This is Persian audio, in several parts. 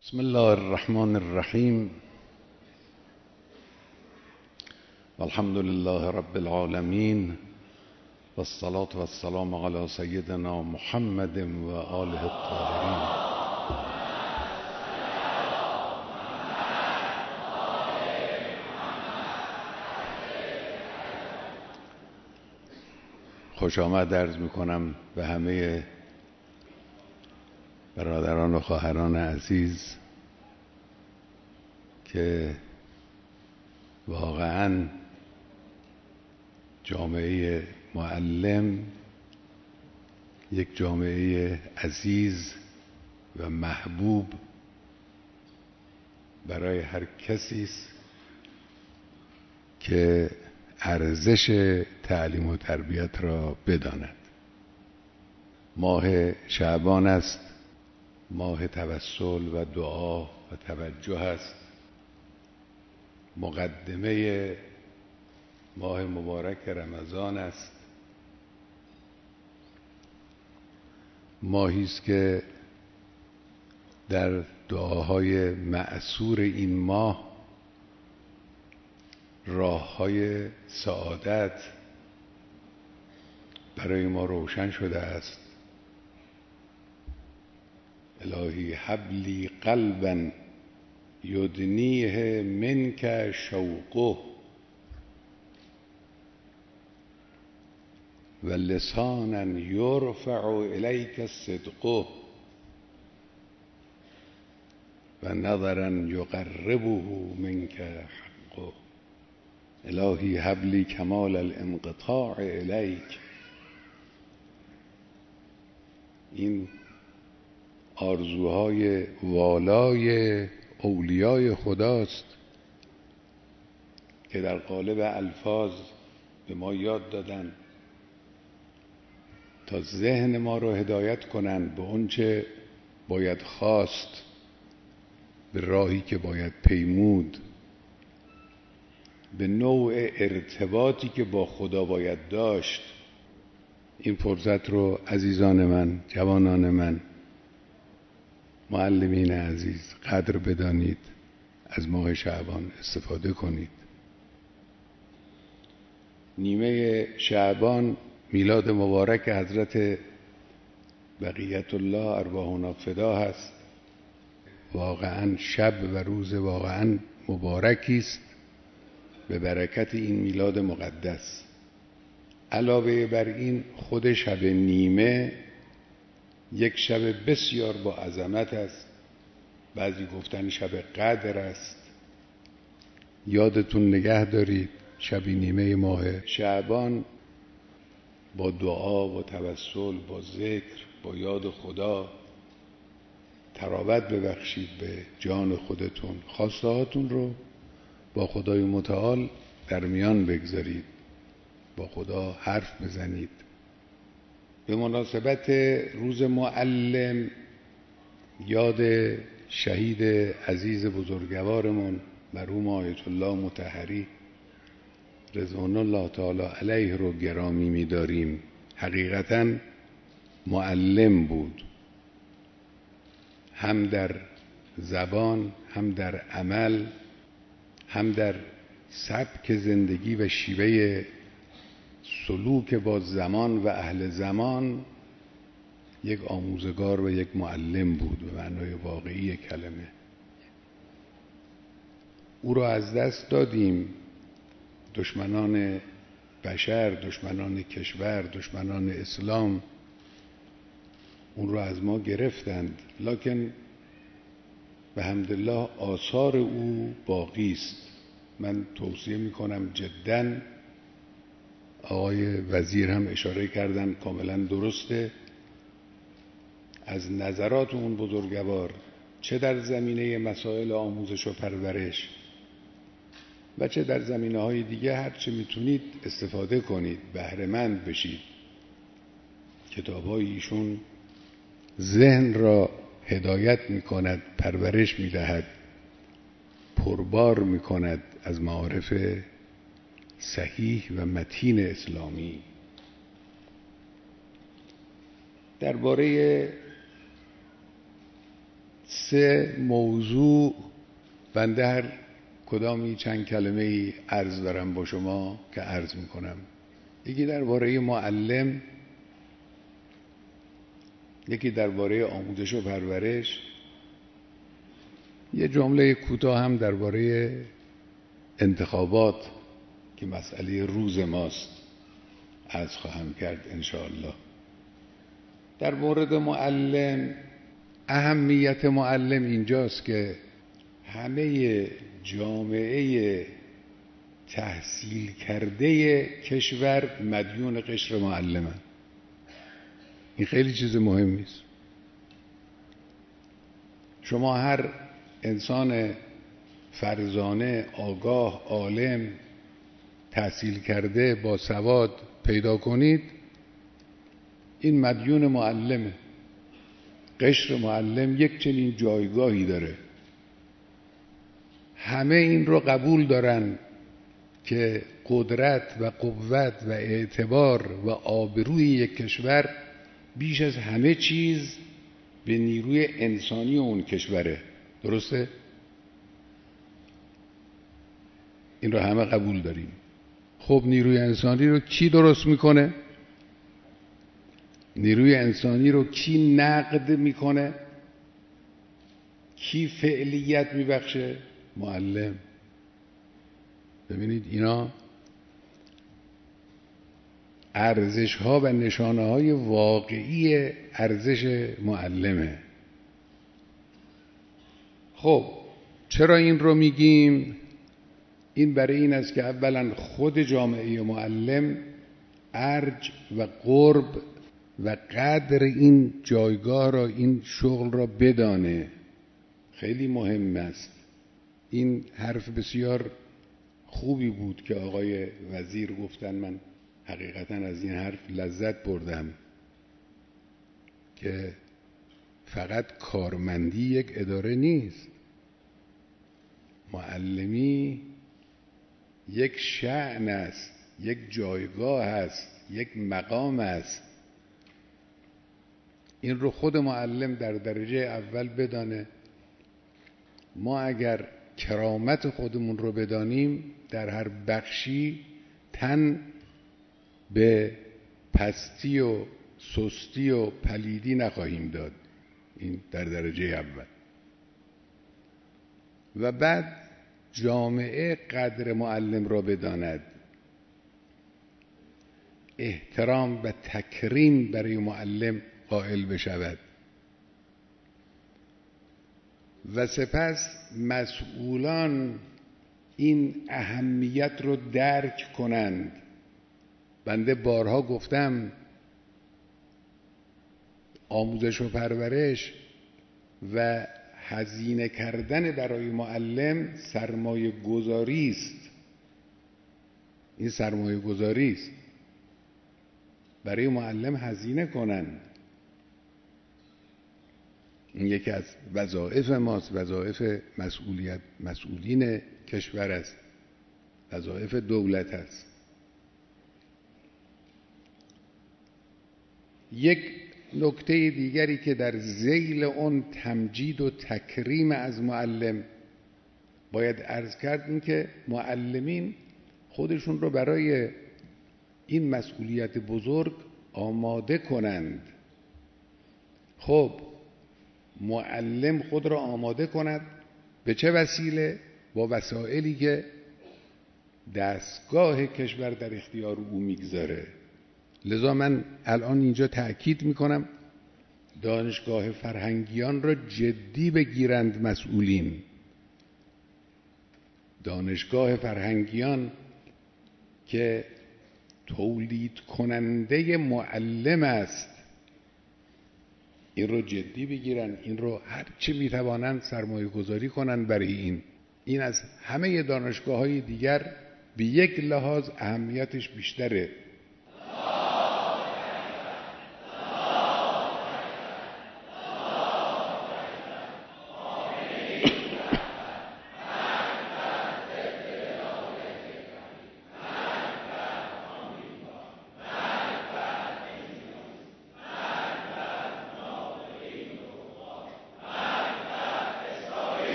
بسم الله الرحمن الرحیم والحمد لله رب العالمین والصلاة والسلام علی سیدنا محمد و آله الطاهرین. خوش آمد عرض میکنم به همه برادران و خواهران عزیز که واقعا جامعه معلم یک جامعه عزیز و محبوب برای هر کسی است که ارزش تعلیم و تربیت را بداند. ماه شعبان است، ماه توسل و دعا و توجه است. مقدمه ماه مبارک رمضان است. ماهی است که در دعاهای مأثور این ماه راههای سعادت برای ما روشن شده است. الهی هب لی قلبا یدنیه منک شوقه و لسانا یرفع الیک صدقه و نظرا یقربه منک حقه. الهی هب لی کمال الانقطاع الیک. این آرزوهای والای اولیای خداست که در قالب الفاظ به ما یاد دادن تا ذهن ما رو هدایت کنن به اونچه باید خواست، به راهی که باید پیمود، به نوع ارتباطی که با خدا باید داشت. این فرصت رو عزیزان من، جوانان من، معلمین عزیز قدر بدانید، از ماه شعبان استفاده کنید. نیمه شعبان میلاد مبارک حضرت بقیت الله ارواحنا فدا هست. واقعا شب و روز واقعا مبارکی است به برکت این میلاد مقدس. علاوه بر این خود شب نیمه یک شب بسیار با عظمت است. بعضی گفتن شب قدر است. یادتون نگه دارید شب نیمه ماه شعبان با دعا و توسل، با ذکر، با یاد خدا تراوت ببخشید به جان خودتون. خواسته هاتون رو با خدای متعال در میان بگذارید، با خدا حرف بزنید. به مناسبت روز معلم یاد شهید عزیز بزرگوارمون مرحوم آیت الله مطهری رضوان الله تعالی علیه رو گرامی می‌داریم. حقیقتاً معلم بود، هم در زبان، هم در عمل، هم در سبک زندگی و شیوه سلوک با زمان و اهل زمان. یک آموزگار و یک معلم بود به معنای واقعی کلمه. او را از دست دادیم. دشمنان بشر، دشمنان کشور، دشمنان اسلام اون را از ما گرفتند، لکن به حمدالله آثار او باقی است. من توصیه میکنم جداً، آقای وزیر هم اشاره کردن کاملا درسته، از نظرات اون بزرگوار چه در زمینه مسائل آموزش و پرورش و چه در زمینه‌های دیگه هر چه میتونید استفاده کنید، بهره مند بشید. کتاب‌های ایشون ذهن را هدایت میکند، پرورش میدهد، پربار میکند از معارف صحیح و متین اسلامی. درباره 3 موضوع بنده هر کدامی چند کلمه ای عرض دارم با شما که عرض میکنم. یکی درباره معلم، یکی درباره آموزش و پرورش، یه جمله کوتاه هم درباره انتخابات که مسئله روز ماست عرض خواهم کرد انشاءالله. در مورد معلم، اهمیت معلم اینجاست که همه جامعه تحصیل کرده کشور مدیون قشر معلمن. این خیلی چیز مهمی است. شما هر انسان فرزانه، آگاه، عالم، تحصیل کرده، با سواد پیدا کنید، این مدیون معلمه. قشر معلم یک چنین جایگاهی داره. همه این رو قبول دارن که قدرت و قوت و اعتبار و آبروی یک کشور بیش از همه چیز به نیروی انسانی اون کشوره. درسته؟ این رو همه قبول داریم. خب نیروی انسانی رو کی درست میکنه؟ نیروی انسانی رو کی نقد میکنه؟ کی فعلیت میبخشه؟ معلم. ببینید اینا ارزش ها و نشانه های واقعی ارزش معلمه. خب چرا این رو میگیم؟ این برای این است که اولا خود جامعه معلم ارج و قرب و قدر این جایگاه را، این شغل را بدانه. خیلی مهم است. این حرف بسیار خوبی بود که آقای وزیر گفتن. من حقیقتا از این حرف لذت بردم که فقط کارمندی یک اداره نیست. معلمی یک شأن است، یک جایگاه است، یک مقام است. این رو خود معلم در درجه اول بدانه. ما اگر کرامت خودمون رو بدانیم، در هر بخشی تن به پستی و سستی و پلیدی نخواهیم داد. این در درجه اول. و بعد جامعه قدر معلم را بداند، احترام و تکریم برای معلم قائل بشود و سپس مسئولان این اهمیت رو درک کنند. بنده بارها گفتم آموزش و پرورش و هزینه کردن برای معلم سرمایه گذاری است. این سرمایه گذاری است. برای معلم هزینه کنند. این یکی از وظایف ماست، وظایف مسئولین کشور است، وظایف دولت است. یک نکته دیگری که در ذیل اون تمجید و تکریم از معلم باید عرض کرد، این که معلمین خودشون رو برای این مسئولیت بزرگ آماده کنند. خب معلم خود را آماده کند به چه وسیله؟ با وسایلی که دستگاه کشور در اختیار او میگذاره. لذا من الان اینجا تأکید میکنم دانشگاه فرهنگیان را جدی بگیرند مسئولین. دانشگاه فرهنگیان که تولید کننده معلم است، این رو جدی بگیرن. این رو هر چه میتوانند سرمایه گذاری کنند برای این از همه دانشگاه های دیگر به یک لحاظ اهمیتش بیشتره.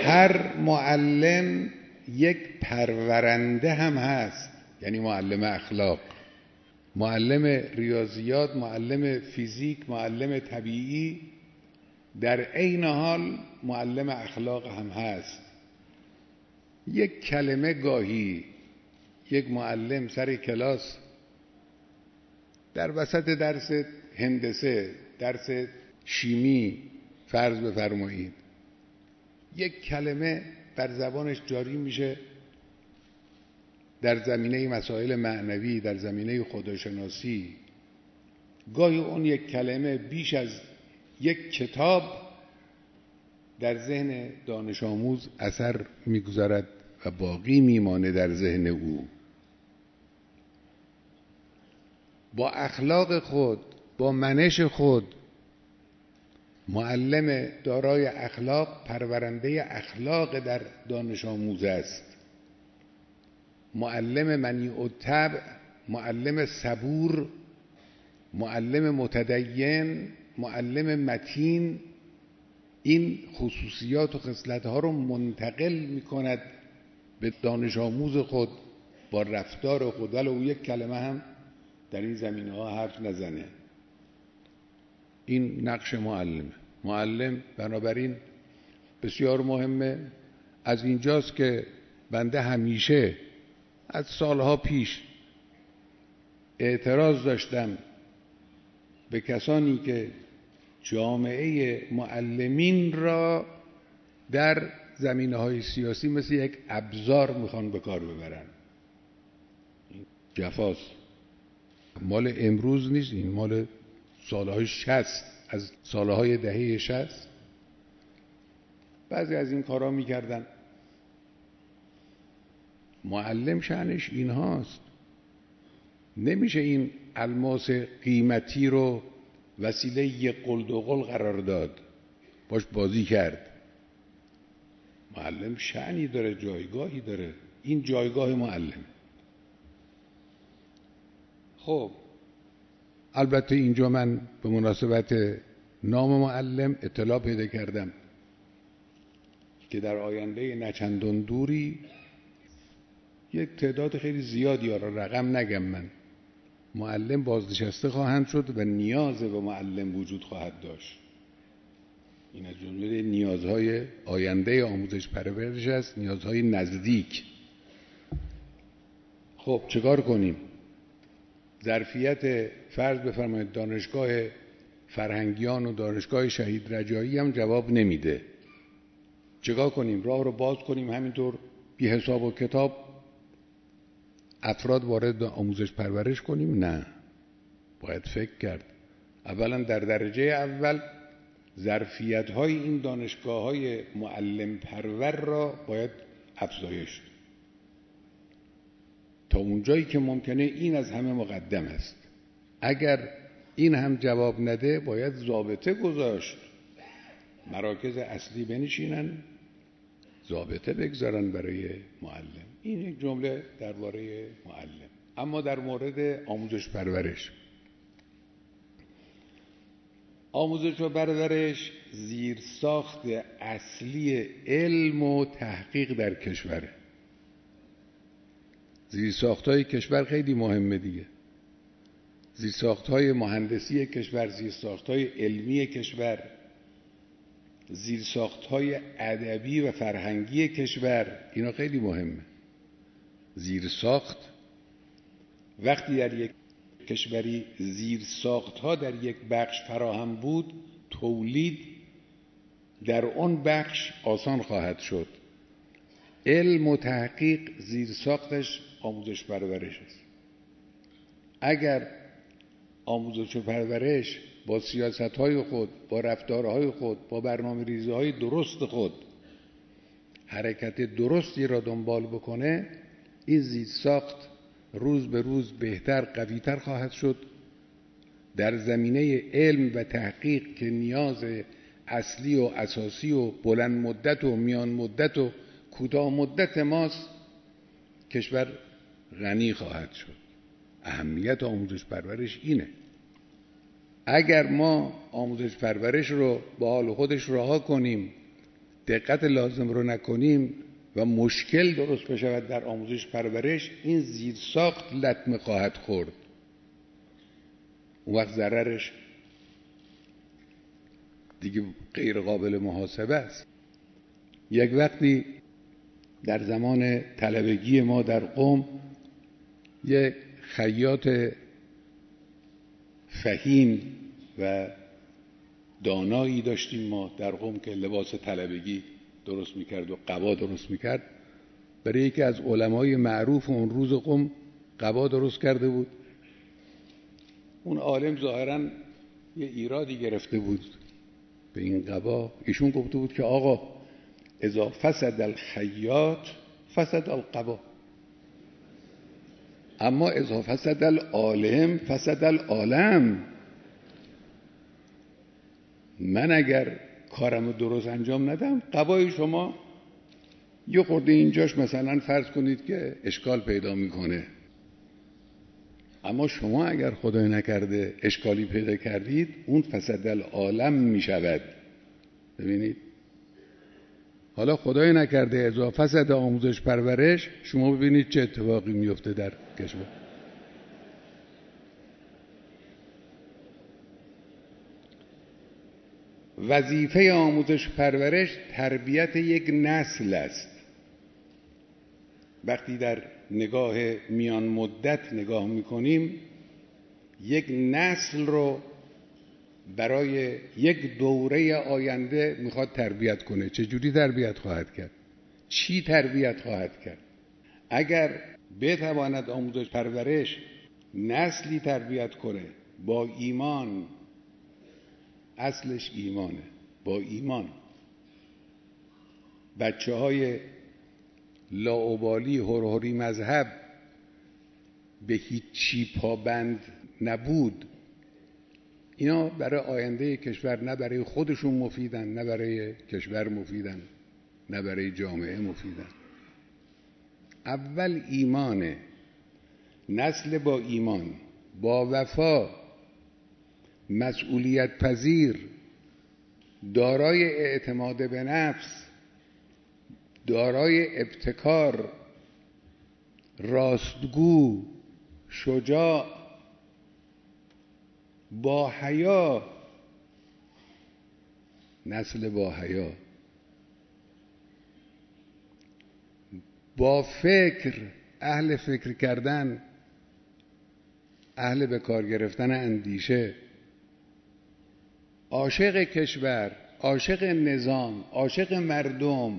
هر معلم یک پرورنده هم هست، یعنی معلم اخلاق، معلم ریاضیات، معلم فیزیک، معلم طبیعی، در عین حال معلم اخلاق هم هست. یک کلمه گاهی یک معلم سر کلاس در وسط درس هندسه، درس شیمی فرض بفرمایید، یک کلمه بر زبانش جاری میشه در زمینه مسائل معنوی، در زمینه خداشناسی، گاهی اون یک کلمه بیش از یک کتاب در ذهن دانش آموز اثر میگذارد و باقی میمانه در ذهن او. با اخلاق خود، با منش خود، معلم دارای اخلاق پرورنده اخلاق در دانش آموز است. معلم منیع الطبع، معلم صبور، معلم متدین، معلم متین، این خصوصیات و خصلت‌ها رو منتقل می‌کند به دانش آموز خود با رفتار خود، ولی او یک کلمه هم در این زمینه‌ها حرف نزنه. این نقش معلم بنابراین بسیار مهمه. از اینجاست که بنده همیشه از سالها پیش اعتراض داشتم به کسانی که جامعه معلمین را در زمینه‌های سیاسی مثل یک ابزار میخوان به کار ببرن. این جفاست، مال امروز نیست، این مال سالهای 60، از سالهای دهه 60 بعضی از این کارا میکردن. معلم شأنش این هاست، نمیشه این الماس قیمتی رو وسیله یک قل دو قل قرار داد، باش بازی کرد. معلم شأنی داره، جایگاهی داره، این جایگاه معلم. خب البته اینجا من به مناسبت نام معلم اطلاع پیدا کردم که در آینده نچندان دوری یک تعداد خیلی زیادی، رقم نگم من، معلم بازنشسته خواهند شد و نیاز به معلم وجود خواهد داشت. این از جمله نیازهای آینده آموزش پرورش است، نیازهای نزدیک. خب چیکار کنیم؟ ظرفیت فرض بفرمایید دانشگاه فرهنگیان و دانشگاه شهید رجایی هم جواب نمیده. چیکار کنیم؟ راه رو باز کنیم همینطور بی حساب و کتاب افراد وارد آموزش پرورش کنیم؟ نه، باید فکر کرد. اولا در درجه اول ظرفیت‌های این دانشگاه‌های معلم پرور را باید افزایش داد. تا اونجایی که ممکنه این از همه مقدم است. اگر این هم جواب نده باید ضابطه گذاشت، مراکز اصلی بنشینن، ضابطه بگذارن برای معلم. این یک جمله درباره معلم. اما در مورد آموزش پرورش، آموزش و پرورش زیرساخت اصلی علم و تحقیق در کشوره. زیرساخت‌های کشور خیلی مهمه دیگه، زیرساخت‌های مهندسی کشور، زیرساخت‌های علمی کشور، زیرساخت‌های ادبی و فرهنگی کشور، اینا خیلی مهمه. زیرساخت وقتی در یک کشوری زیرساخت‌ها در یک بخش فراهم بود، تولید در اون بخش آسان خواهد شد. علم و تحقیق زیرساختش آموزش پرورش است. اگر آموزش و پرورش با سیاست‌های خود، با رفتارهای خود، با برنامه‌ریزی‌های درست خود حرکت درستی را دنبال بکنه، این زیرساخت روز به روز بهتر، قوی‌تر خواهد شد. در زمینه علم و تحقیق که نیاز اصلی و اساسی و بلند مدت و میان مدت و کوتاه مدت ماست، کشور غنی خواهد شد. اهمیت آموزش پرورش اینه. اگر ما آموزش پرورش رو با حال خودش رها کنیم دقت لازم رو نکنیم و مشکل درست بشود در آموزش پرورش، این زیرساخت لطمه خواهد خورد. اون وقت ضررش دیگه غیر قابل محاسبه است. یک وقتی در زمان طلبگی ما در قم یک خیاط فهیم و دانایی داشتیم ما در قم که لباس طلبگی درست میکرد و قبا درست میکرد. برای یکی از علمای معروف اون روز قم قبا درست کرده بود. اون عالم ظاهراً یه ایرادی گرفته بود به این قبا. ایشون گفته بود که آقا اذا فسد الخیاط فسد القبا، اما اذا فسد العالم فسد العالم. من اگر کارم درست انجام ندم، قبای شما یه خورده اینجاش مثلا فرض کنید که اشکال پیدا میکنه، اما شما اگر خدای نکرده اشکالی پیدا کردید، اون فسد العالم میشود. ببینید حالا خدای نکرده اذا فسد آموزش پرورش، شما ببینید چه اتفاقی میفته در کشور. وظیفه آموزش پرورش تربیت یک نسل است. وقتی در نگاه میان مدت نگاه میکنیم، یک نسل رو برای یک دوره آینده میخواد تربیت کنه. چجوری تربیت خواهد کرد؟ چی تربیت خواهد کرد؟ اگر بتواند آموزش پرورش نسلی تربیت کنه با ایمان، اصلش ایمانه، با ایمان، بچه های لاابالی هرهری مذهب به هیچی پابند نبود، اینا برای آینده کشور نه برای خودشون مفیدن، نه برای کشور مفیدن، نه برای جامعه مفیدن. اول ایمانه. نسل با ایمان، با وفا، مسئولیت پذیر، دارای اعتماد به نفس، دارای ابتکار، راستگو، شجاع، با حیا. نسل با حیا، با فکر، اهل فکر کردن، اهل به کار گرفتن اندیشه، عاشق کشور، عاشق نظام، عاشق مردم،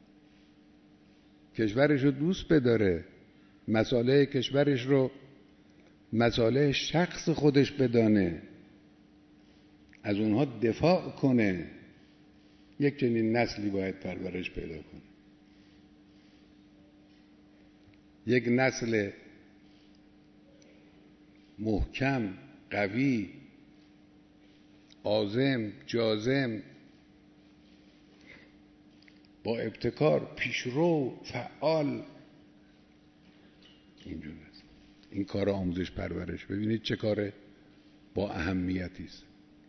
کشورش رو دوست بداره، مسائل کشورش رو مسائل شخص خودش بدانه، از اونها دفاع کنه. یک چنین نسلی باید پرورش پیدا کنه. یک نسل محکم، قوی، عازم، جازم، با ابتکار، پیشرو، فعال. اینجور است. این کار آموزش پرورش، ببینید چه کار با اهمیتی است.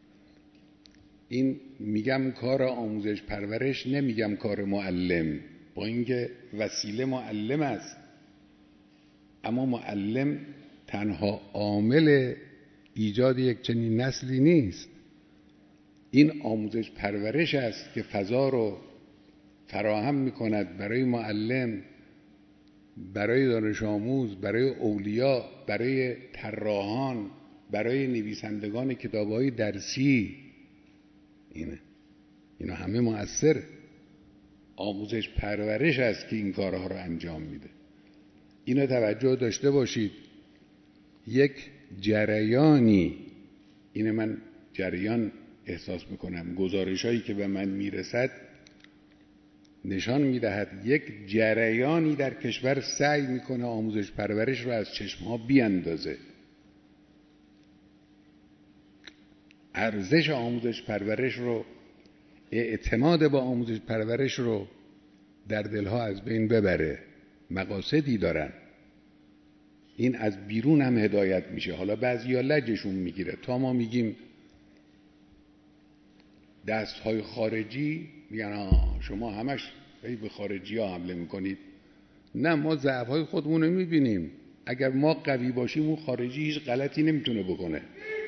این میگم کار آموزش پرورش، نمیگم کار معلم، با اینکه وسیله معلم است، اما معلم تنها عامل ایجاد یک چنین نسلی نیست. این آموزش پرورش است که فضا رو فراهم میکند برای معلم، برای دانش آموز، برای اولیا، برای طراحان، برای نویسندگان کتاب‌های درسی. اینا همه مؤثر. آموزش پرورش است که این کارها رو انجام میده. اینو توجه داشته باشید. یک جریانی، اینه من جریان احساس میکنم، گزارش‌هایی که به من میرسد نشان میدهد یک جریانی در کشور سعی میکنه آموزش پرورش رو از چشم‌ها بیاندازه. ارزش آموزش پرورش رو، اعتماد با آموزش پرورش رو در دلها از بین ببره. مقاصدی دارن. این از بیرون هم هدایت میشه. حالا بعضیا لجشون میگیره. تا ما میگیم دستهای خارجی میگن شما همش به خارجی ها حمله میکنید. نه، ما ضعفهای خودمون رو میبینیم. اگر ما قوی باشیم اون خارجی هیچ غلطی نمیتونه بکنه.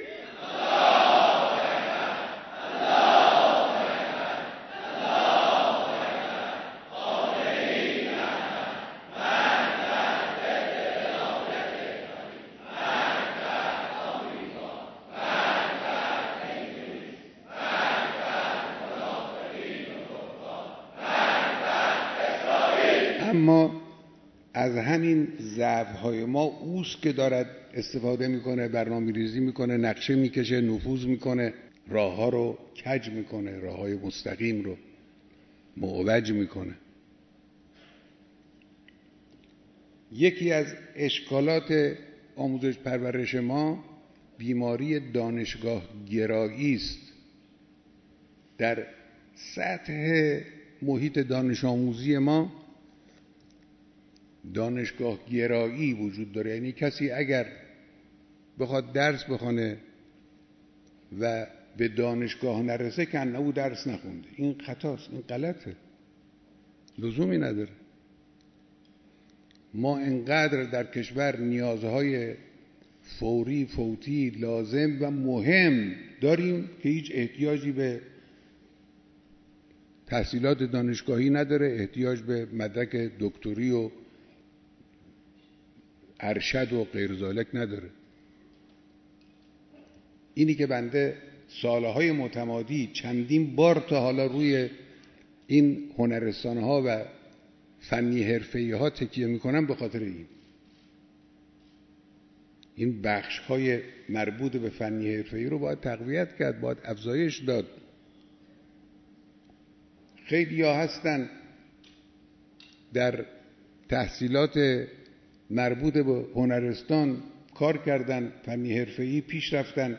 اما از همین ضعف‌های ما اوست که دارد استفاده میکنه، برنامه‌ریزی میکنه، نقشه میکشه، نفوذ میکنه، راه‌ها رو کج میکنه، راه‌های مستقیم رو معوج میکنه. یکی از اشکالات آموزش پرورش ما بیماری دانشگاه گرایی است. در سطح محیط دانش آموزی ما دانشگاه گرایی وجود داره. یعنی کسی اگر بخواد درس بخونه و به دانشگاه نرسه که او درس نخونده. این خطاست، این غلطه، لزومی نداره. ما انقدر در کشور نیازهای فوری، فوتی، لازم و مهم داریم که هیچ احتیاجی به تحصیلات دانشگاهی نداره، احتیاج به مدرک دکتری و ارشد و غیر ذالک نداره. اینی که بنده سالهای متمادی چندین بار تا حالا روی این هنرستانها و فنی حرفه‌ای ها تکیه میکنم به خاطر این بخش های مربوط به فنی حرفه‌ای رو باید تقویت کرد، باید افزایش داد. خیلی ها هستن در تحصیلات مربوط به هنرستان کار کردن، فنی حرفه‌ای پیش رفتن،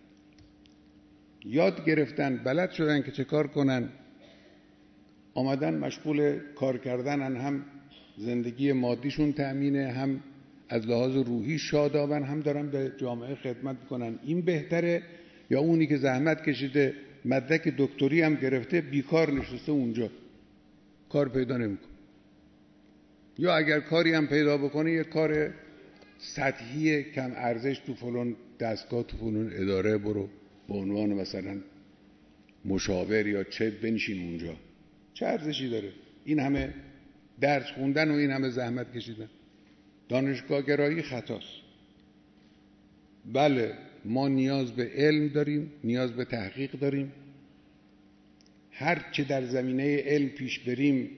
یاد گرفتن، بلد شدن که چه کار کنن، آمدن مشغول کار کردن، هم زندگی مادیشون تأمینه، هم از لحاظ روحی شادابن، هم دارن به جامعه خدمت کنن. این بهتره یا اونی که زحمت کشیده مدرک دکتری هم گرفته بیکار نشسته اونجا کار پیدا نمیکنه، یا اگر کاری هم پیدا بکنه یه کار سطحی کم ارزش تو فلان دستگاه، تو فلان اداره برو به عنوان مثلا مشاور یا چه بنشین اونجا. چه ارزشی داره این همه درس خوندن و این همه زحمت کشیدن؟ دانشگاه گرایی خطاست. بله، ما نیاز به علم داریم، نیاز به تحقیق داریم. هر چه در زمینه علم پیش بریم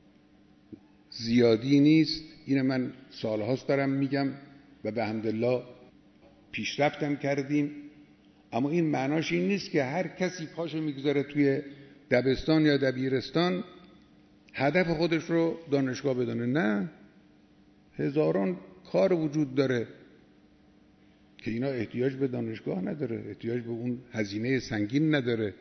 زیادی نیست. این من سالهاست دارم میگم و به حمدالله پیشرفتم کردیم. اما این معناش این نیست که هر کسی پاشو میگذاره توی دبستان یا دبیرستان هدف خودش رو دانشگاه بدونه. نه، هزاران کار وجود داره که اینا احتیاج به دانشگاه نداره، احتیاج به اون هزینه سنگین نداره،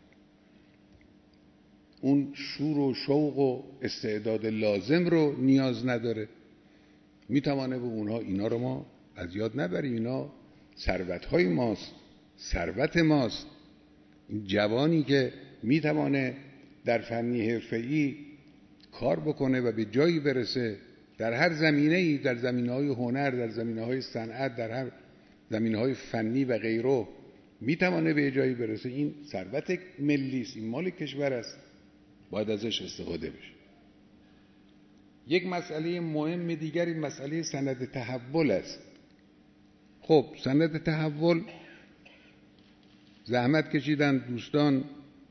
اون شور و شوق و استعداد لازم رو نیاز نداره. میتوانه به اونها اینا رو ما از یاد نبریم. اینا ثروت‌های ماست، ثروت ماست. این جوانی که میتوانه در فنی حرفه‌ای کار بکنه و به جایی برسه در هر زمینه‌ای، در زمینه‌های هنر، در زمینه‌های صنعت، در هر زمینه‌های فنی و غیره میتوانه به جایی برسه، این ثروت ملی است، این مال کشور است، باید ازش استفاده بشه. یک مسئله مهم دیگری مسئله سند تحول است. خب سند تحول زحمت کشیدن دوستان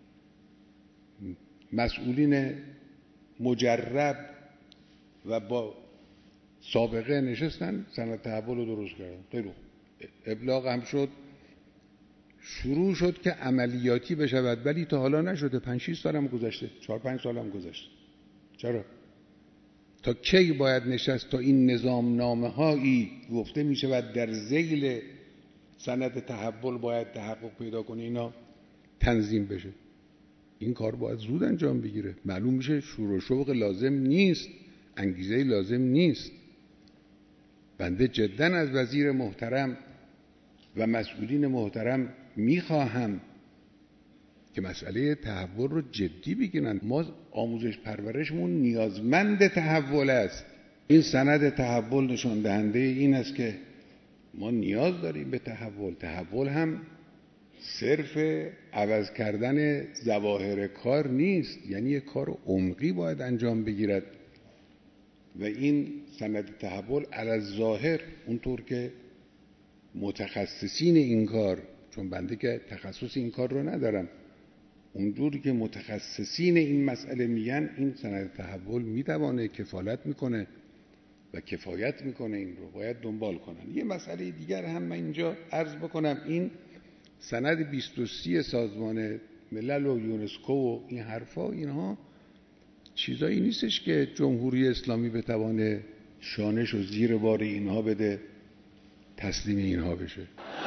مسئولین مجرب و با سابقه نشستن سند تحول رو درست کردن. خیلی ابلاغ هم شد، شروع شد که عملیاتی بشود، ولی تا حالا نشده. 5-6 سال هم گذشته، 4-5 سال هم گذشته. چرا؟ تا کی باید نشست تا این نظام نامه هایی گفته می شود در ذیل سند تحول باید تحقق پیدا کنه اینا تنظیم بشه؟ این کار باید زود انجام بگیره. معلوم میشه شور و شوق لازم نیست، انگیزه لازم نیست. بنده جدا از وزیر محترم و مسئولین محترم میخواهم که مسئله تحول رو جدی بگیرن. ما آموزش پرورشمون نیازمند تحول است. این سند تحول نشان دهنده این است که ما نیاز داریم به تحول. تحول هم صرف عوض کردن ظواهر کار نیست، یعنی یک کار عمقی باید انجام بگیرد و این سند تحول علی الظاهر اونطور که متخصصین این کار، چون بنده که تخصص این کار رو ندارم، اونجوری که متخصصین این مسئله میگن، این سند تحول میتوانه کفالت میکنه و کفایت میکنه، این رو باید دنبال کنن. یه مسئله دیگر هم من اینجا عرض بکنم، این سند 23 سازمان ملل و یونسکو و این حرفا، اینها چیزایی نیستش که جمهوری اسلامی بتوانه شانش و زیر بار اینها بده، تسلیم اینها بشه.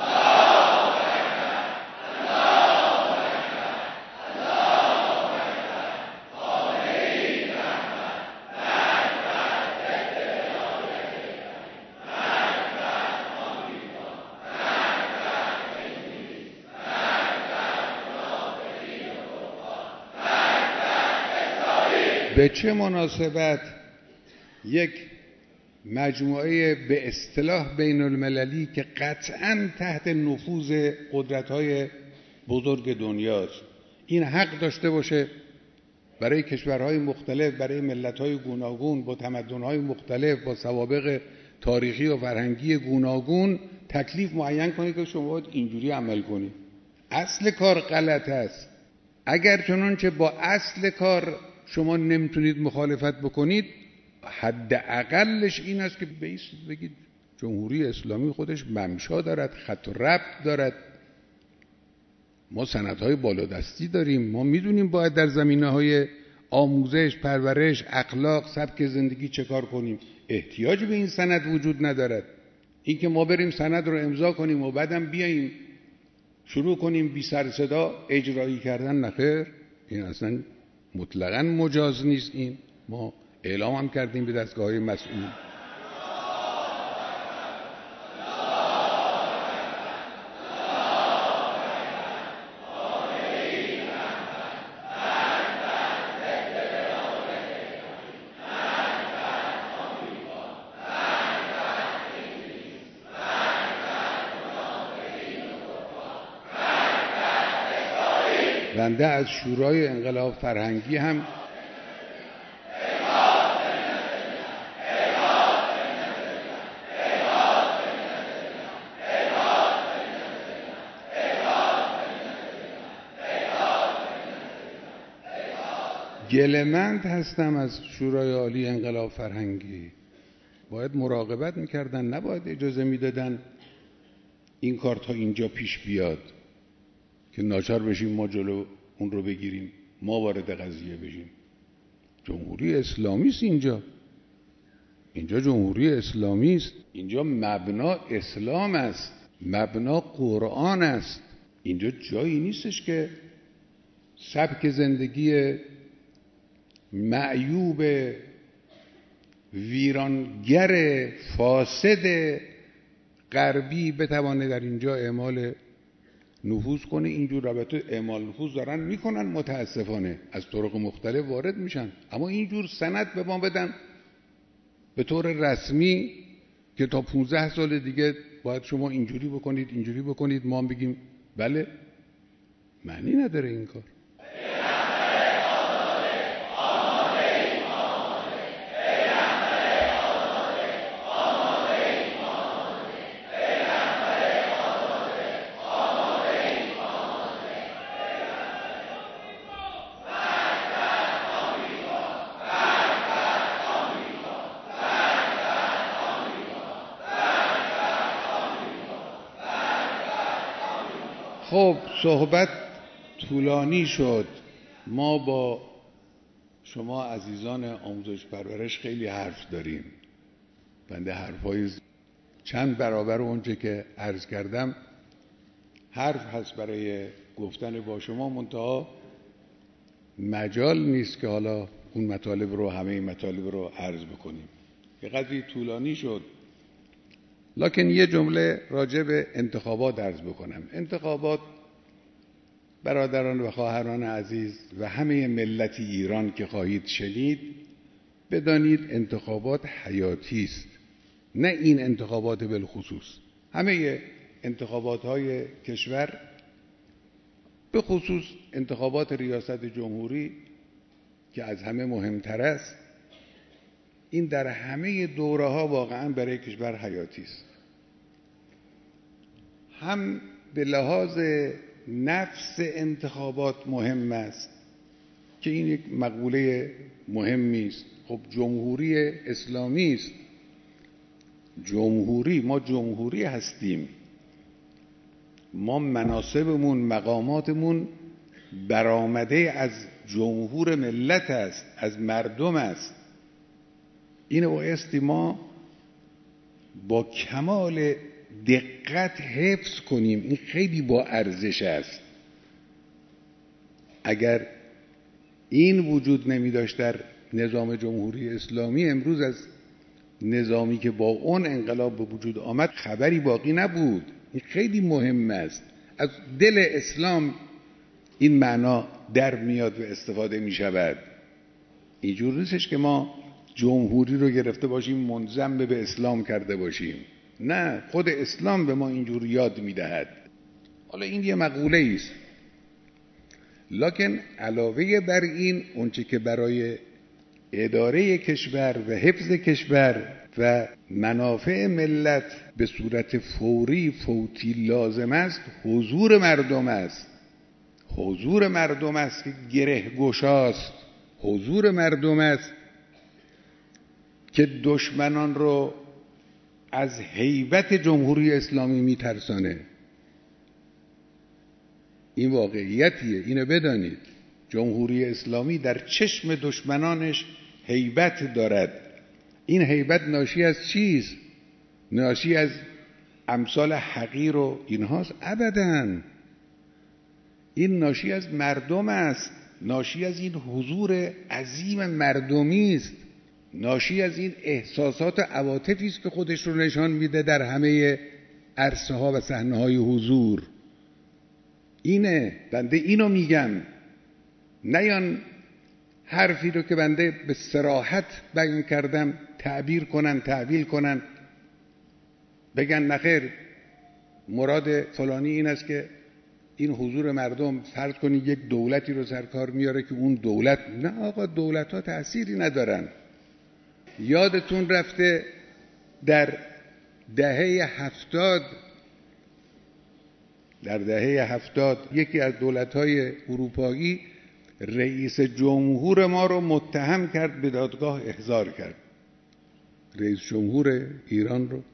به چه مناسبت یک مجموعه به اصطلاح بین المللی که قطعاً تحت نفوذ قدرت‌های بزرگ دنیاست، این حق داشته باشه برای کشورهای مختلف، برای ملت‌های گوناگون با تمدن‌های مختلف، با سوابق تاریخی و فرهنگی گوناگون تکلیف معین کنه که شما باید اینجوری عمل کنید. اصل کار غلط است. اگر چنانچه با اصل کار شما نمیتونید مخالفت بکنید، حداقلش این است که بایستید بگید جمهوری اسلامی خودش ممشا دارد، خط و ربط دارد، ما سندهای بالادستی داریم، ما میدونیم باید در زمینه‌های آموزش، پرورش، اخلاق، سبک زندگی چه کار کنیم. احتیاج به این سند وجود ندارد. این که ما بریم سند رو امضا کنیم و بعدم بیاییم شروع کنیم بی سر صدا اجرایی کردن، نخیر، این اصلا مطلقاً مجاز نیست. این ما اعلام هم کردیم به دستگاه‌های مسئول. بنده از شورای انقلاب فرهنگی هم گله‌مند هستم از شورای عالی انقلاب فرهنگی. باید مراقبت میکردن، نباید اجازه میدادن این کار تا اینجا پیش بیاد که ناچار بشیم ما جلو اون رو بگیریم، ما وارد قضیه بشیم. جمهوری اسلامی است اینجا جمهوری اسلامی است، اینجا مبنا اسلام است، مبنا قرآن است. اینجا جایی نیستش که سبک زندگی معیوب ویرانگر فاسد غربی بتوانه در اینجا اعمال نفوذ کنه. اینجور البته اعمال نفوذ دارن میکنن، متاسفانه از طرق مختلف وارد میشن، اما اینجور سند به ما بدن به طور رسمی که تا 15 سال دیگه باید شما اینجوری بکنید، ما هم بگیم بله، معنی نداره این کار. خب صحبت طولانی شد. ما با شما عزیزان آموزش پرورش خیلی حرف داریم. بنده حرفای چند برابر اونچه که عرض کردم حرف هست برای گفتن با شما، منتها مجال نیست که حالا اون مطالب رو، همه مطالب رو عرض بکنیم. یه قدری طولانی شد. لکن یه جمله راجع به انتخابات عرض بکنم. انتخابات برادران و خواهران عزیز و همه ملت ایران که خواهید شنید، بدانید انتخابات حیاتی است، نه این انتخابات بالخصوص. همه انتخابات‌های کشور، به خصوص انتخابات ریاست جمهوری که از همه مهمتر است، این در همه دوره‌ها واقعاً برای کشور حیاتی است. هم به لحاظ نفس انتخابات مهم است که این یک مقوله مهمی است. خب جمهوری اسلامی است، ما جمهوری هستیم، ما مناصبمون، مقاماتمون برآمده از جمهور ملت است، از مردم است. اینو بایستی ما با کمال دقت حفظ کنیم. این خیلی با ارزش است. اگر این وجود نمی داشت در نظام جمهوری اسلامی، امروز از نظامی که با اون انقلاب به وجود آمد خبری باقی نبود. این خیلی مهم است. از دل اسلام این معنا در میاد و استفاده می شود. اینجور نیستش که ما جمهوری رو گرفته باشیم منضم به اسلام کرده باشیم. نه، خود اسلام به ما اینجور یاد میدهد. حالا این یه مقوله است، لکن علاوه بر این اونچه که برای اداره کشور و حفظ کشور و منافع ملت به صورت فوتی لازم است، حضور مردم است. حضور مردم است که گره گشاست. حضور مردم است که دشمنان رو از هیبت جمهوری اسلامی میترسانه. این واقعیتیه، اینو بدانید. جمهوری اسلامی در چشم دشمنانش هیبت دارد. این هیبت ناشی از چیست؟ ناشی از امثال حقیر و اینهاست؟ ابداً. این ناشی از مردم است، ناشی از این حضور عظیم مردمی است، ناشی از این احساسات و عواطفی است که خودش رو نشان میده در همه عرصه ها و صحنه های حضور. اینه، بنده اینو میگم. نیان حرفی رو که بنده به صراحت بیان کردم تعبیر کنن، تعبیل کنن، بگن نخیر مراد فلانی این است که این حضور مردم، فرض کنید یک دولتی رو سرکار میاره که اون دولت، نه آقا، دولت ها تأثیری ندارن. یادتون رفته در دهه 70 یکی از دولت‌های اروپایی رئیس جمهور ما رو متهم کرد، به دادگاه احضار کرد. رئیس جمهور ایران رو،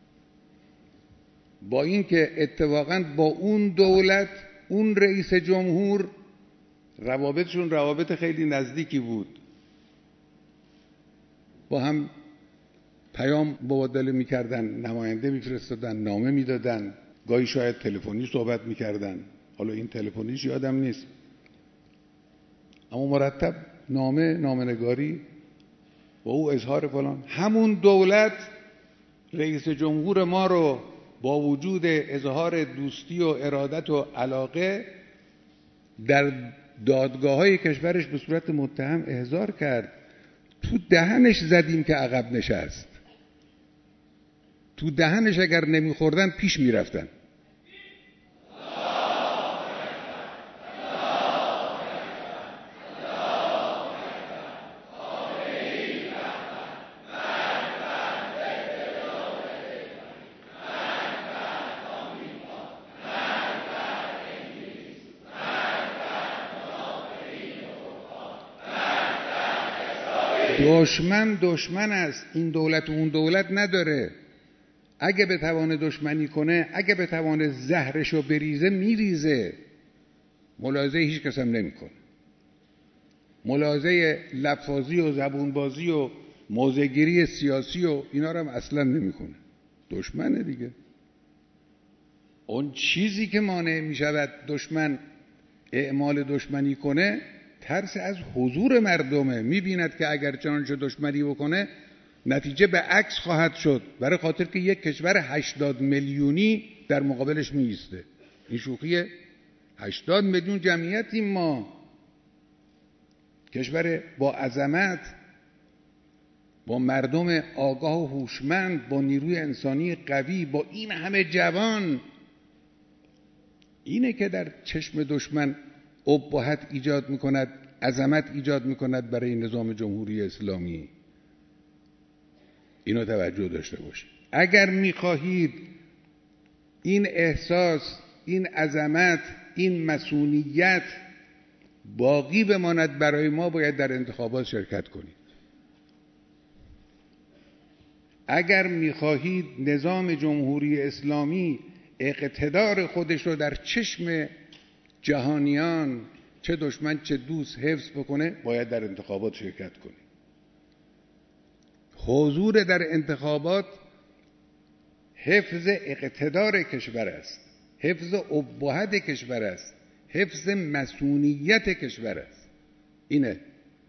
با اینکه اتفاقاً با اون دولت، اون رئیس جمهور روابطشون روابط خیلی نزدیکی بود، با هم پیام مبادله می‌کردن، نماینده می‌فرستادن، نامه می‌دادن، گاهی شاید تلفنی صحبت می‌کردن. حالا این تلفنیش یادم نیست، اما مرتب نامه‌نگاری با او اظهار فلان. همون دولت رئیس جمهور ما رو با وجود اظهار دوستی و ارادت و علاقه در دادگاه‌های کشورش به صورت متهم احضار کرد. تو دهنش زدیم که عقب نشست. تو دهنش اگر نمیخوردن پیش میرفتن. دشمن است. این دولت و اون دولت نداره. اگه بتوانه دشمنی کنه، اگه بتوانه زهرشو بریزه، میریزه. ملاحظه هیچ کس هم نمیکنه. ملاحظه لفاظی و زبونبازی و موضع‌گیری سیاسی و اینا رو هم اصلا نمیکنه. دشمنه دیگه. اون چیزی که مانع میشود دشمن اعمال دشمنی کنه، ترس از حضور مردمه. میبیند که اگر چنانچه دشمنی بکنه نتیجه به عکس خواهد شد، برای خاطر که یک کشور 80 میلیونی در مقابلش میایسته. این شوخیه؟ 80 میلیون جمعیتیم ما، کشور با عظمت، با مردم آگاه و هوشمند، با نیروی انسانی قوی، با این همه جوان. اینه که در چشم دشمن ابهت ایجاد میکند، عظمت ایجاد میکند برای نظام جمهوری اسلامی. اینو توجه داشته باشید. اگر میخواهید این احساس، این عظمت، این مسئولیت باقی بماند برای ما، باید در انتخابات شرکت کنید. اگر میخواهید نظام جمهوری اسلامی اقتدار خودش رو در چشم جهانیان، چه دشمن چه دوست، حفظ بکنه، باید در انتخابات شرکت کنید. حضور در انتخابات حفظ اقتدار کشور است، حفظ ابهت کشور است، حفظ مسئولیت کشور است. اینه.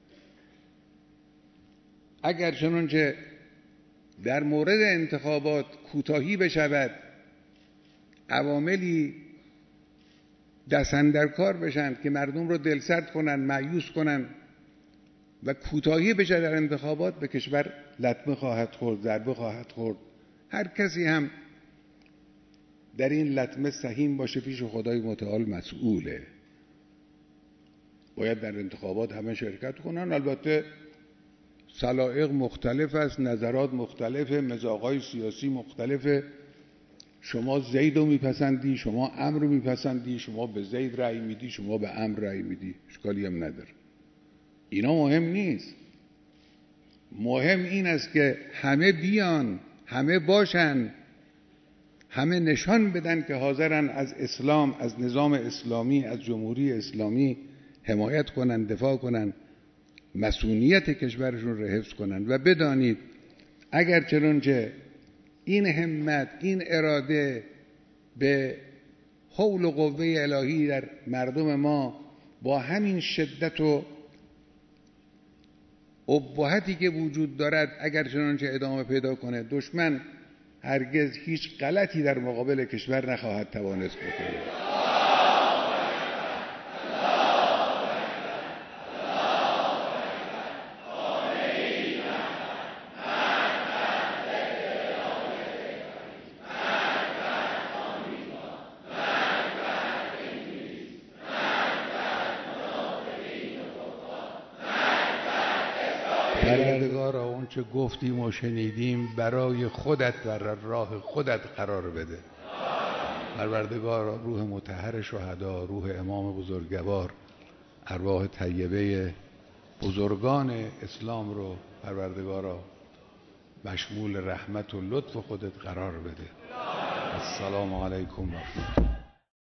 اگر چنانچه در مورد انتخابات کوتاهی بشود، عواملی دست اندر کار بشن که مردم رو دلسرد کنن، مایوس کنن و کوتاهی بشه در انتخابات، به کشور لطمه خواهد خورد، ضربه خواهد خورد. هر کسی هم در این لطمه سهیم باشه پیش خدای متعال مسئوله. باید در انتخابات همه شرکت کنن. البته سلایق مختلف است، نظرات مختلفه، مذاقهای سیاسی مختلفه. شما زید رو میپسندی، شما عمرو رو میپسندی، شما به زید رأی میدی، شما به عمرو رأی میدی، اشکالی هم نداره. اینا مهم نیست. مهم این است که همه بیان، همه باشن، همه نشان بدن که حاضرن از اسلام، از نظام اسلامی، از جمهوری اسلامی حمایت کنن، دفاع کنن، مسئولیت کشورشون رو حفظ کنن. و بدانید اگر چنانچه این همت، این اراده به حول و قوه الهی در مردم ما با همین شدت و ابهتی که وجود دارد، اگر چنانچه ادامه پیدا کنه، دشمن هرگز هیچ غلطی در مقابل کشور نخواهد توانست بکنه. پروردگارا اون چه گفتیم و شنیدیم برای خودت و راه خودت قرار بده. پروردگارا روح مطهر شهدا، روح امام بزرگوار، ارواح طیبه بزرگان اسلام رو پروردگارا مشمول رحمت و لطف خودت قرار بده. السلام علیکم و رحمت الله.